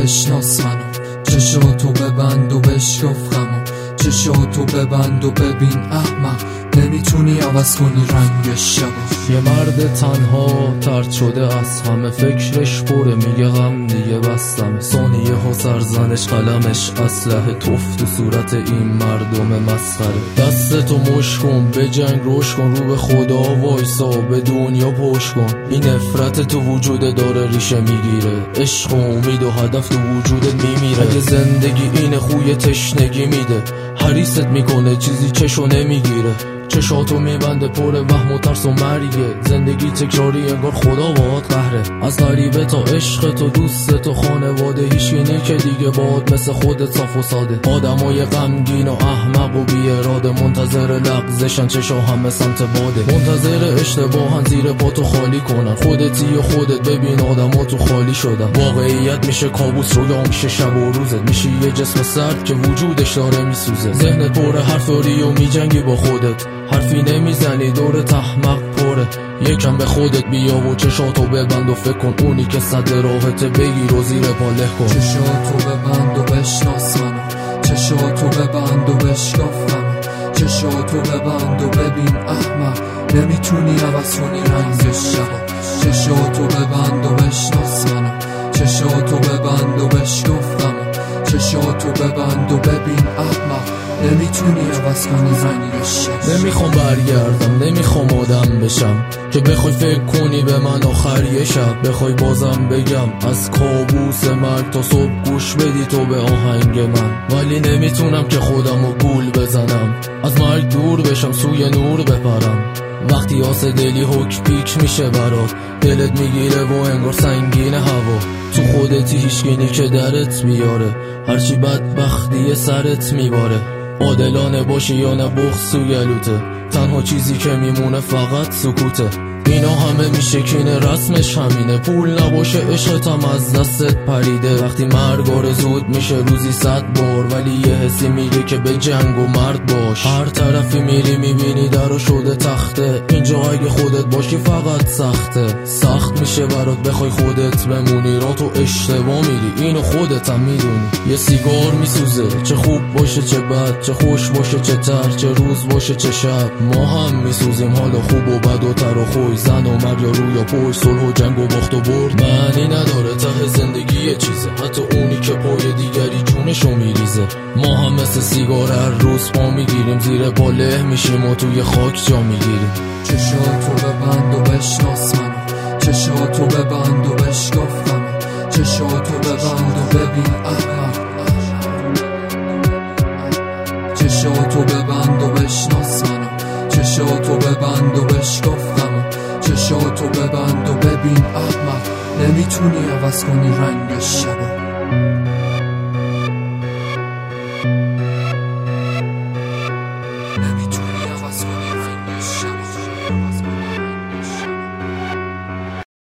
بشناس منو، چشاتو ببند و بشکاف غمو، چشاتو ببند و ببین احمق، نمیتونی عوض کنی رنگ شبو. یه مرد تنها طرد شده از همه، فکرش پره میگه غم دیگه بستم، ثانیه ها سرزنش قلمش اسلحه، توف تو صورت این مردم مسخره. دستتو مش کن به جنگ روش کن، رو به خدا وایسا به دنیا پشت کن. این نفرت تو وجود داره ریشه میگیره، عشق و امید و هدف تو وجودت میمیره. اگه زندگی این خوی تشنگی میده، حریست میکنه چیزی چشو نمیگیره. چشاتو میبنده پر وهم و ترس و مرگه، زندگی تکراری انگار خدا باهات قهره. از غریبه تا عشق تو دوست تو خانواده، هیچکی که دیگه باهات مثل خودت صاف و ساده. آدمای غمگین و احمق و بی اراده، منتظر لغزشن چشا همه سمت باده، منتظر اشتباهن زیر پاتو خالی کنن. خودتی و خودت ببین آدما تو خالی شدن. واقعیت میشه کابوس، رویا میشه شب و روزت، میشه یه جسم سرد که وجودش داره میسوزه. ذهنت پر حرف داری و میجنگی با خودت، حرفی نمیزنی دور تحمق پره. یکم به خودت بیا و چشاتو ببند و فکر کن، اونی که صد راحته بگیر و زیر پا له کن. چشاتو ببند و بشناس منو، چشاتو ببند و بشکاف غمو، چشاتو ببند و ببین احمق، نمیتونی عوض کنی رنگ شبو. چشاتو ببند و بشناس منو، چشاتو ببند و بشکاف غمو، چشاتو ببند و ببین احمق، نمیتونی عوض کنی رنگ شبو. نمیخوام برگردم، نمیخوام آدم بشم که بخوای فکر کنی به من آخر یه شب. بخوای بازم بگم از کابوس مرگ تا صبح گوش بدی تو به آهنگ من، ولی نمیتونم که خودمو گول بزنم، از مرگ دور بشم سوی نور بپرم. وقتی آسه دلی حک پیک میشه برات، دلت میگیره و انگار سنگین هوا. تو خودتی هیچگینی که درت میاره، هرچی بدبختی سرت میباره. عادلانه باشی یا نه بغض تو گلوته، تنها چیزی که میمونه فقط سکوته. اینا همه میشکینه رسمش همینه، پول نباشه عشقتم از دستت پریده. وقتی مرگ آرزوت میشه روزی 100 بار، ولی یه حسی میگه که به جنگ و مرد باش. هر طرفی میری میبینی درو شده تخته، اینجا اگه خودت باشی فقط سخته. سخت میشه برات بخوای خودت بمونی، را تو اشتباه میری اینو خودت هم میدونی. یه سیگار میسوزه، چه خوب باشه چه بد، چه خوش باشه چه تر، چه روز باشه چه شب. ما هم میسوزیم، حالا خوب و بد و تر و خوش، زن و مرد یا روی یا پشت، صلح و جنگ و باخت و برد. معنی نداره ته زندگی یه چیزه، حتی اونی که پای دیگری جونشو میریزه. ما هم مثل سیگار هر روز پا میگیریم، زیر پا له میشیم و توی خاک جا میگیریم. چشاتو ببند و بشناس منو، چشاتو ببند و بشکاف غمو، چشاتو ببند و ببین احمق، چشاتو ببند و بشناس منو، چشاتو ببند و بشکاف غمو، چشاتو ببند و ببین احمق، نمیتونی عوض کنی رنگ شبو.